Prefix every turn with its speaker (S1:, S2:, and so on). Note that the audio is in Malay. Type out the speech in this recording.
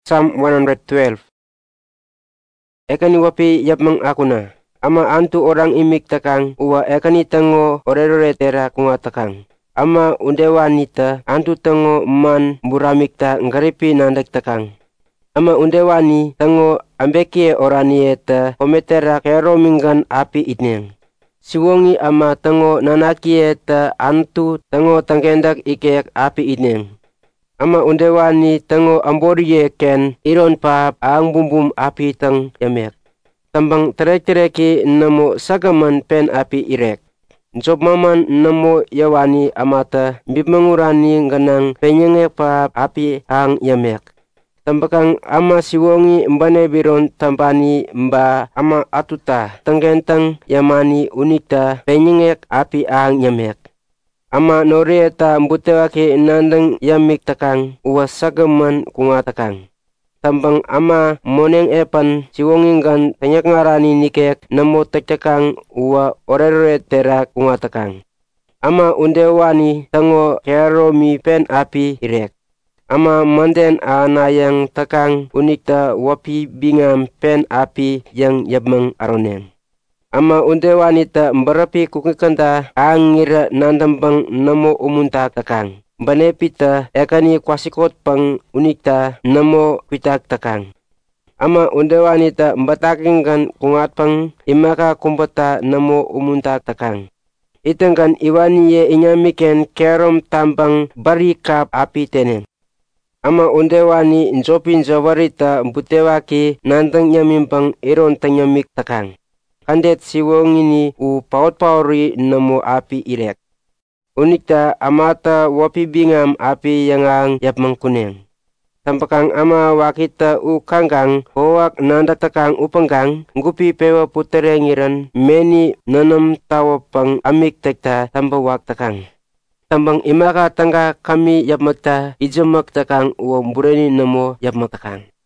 S1: Psalm 112. Ekani wapi yapmang akuna. Ama antu orang imik takang uwa ekani tango orerore tera kunga takang. Ama undewanita antu tango man buramikta ngaripi nandak takang. Ama undewani tango ambekie oranieta kometera kero minggan api itneng. Siwongi ama tango nanakieta antu tango tangkendak ikek api itneng. Ama undewani tango amboriye ken iron pap ang bumbum api tang yamek. Tambang terek-tereki namo sagaman pen api irek. Job maman namo yawani amata bimangurani ganang penyenge pap api ang yamek. Tambakang ama siwongi mbane biron tampani mba ama atuta tanggentang yamani unikta penyenge api ang yamek. Ama noreta mbutewake nandang yamik takang uwa sagaman kunga takang. Tambang ama moneng epan siwongingan tanyak ngarani nikek namo takang uwa orere tera kunga takang. Ama undewani tango kero mi pen api irek. Ama manden anayang takang unikta wapi bingam pen api yang yabmang aroneng. Ama undewanita mbarapi kukikanta angira nandambang namo umuntak takang. Banepita ekani kwasikot pang unikta namo pitak takang. Ama undewanita mbatakingan kungat pang imaka kumbata namo umuntak takang. Itengkan iwaniye inyamiken kerom tambang barikap api teneng. Ama undewani njopin jawarita mbutewaki nandang nyamimbang iron tanyamik takang. Kandet siwongini u paut-pauri namo api irek. Unikta amata wapi bingam api yangang yapmang kuneng. Tampakang ama wakita u kanggang hoak nanda takang upanggang ngupi pewa puterengiran meni nanam tawa pang amik tekta tambawak takang. Tambang imaka tangga kami yapmakta ijamak takang uwa bureni namo yapmak takang.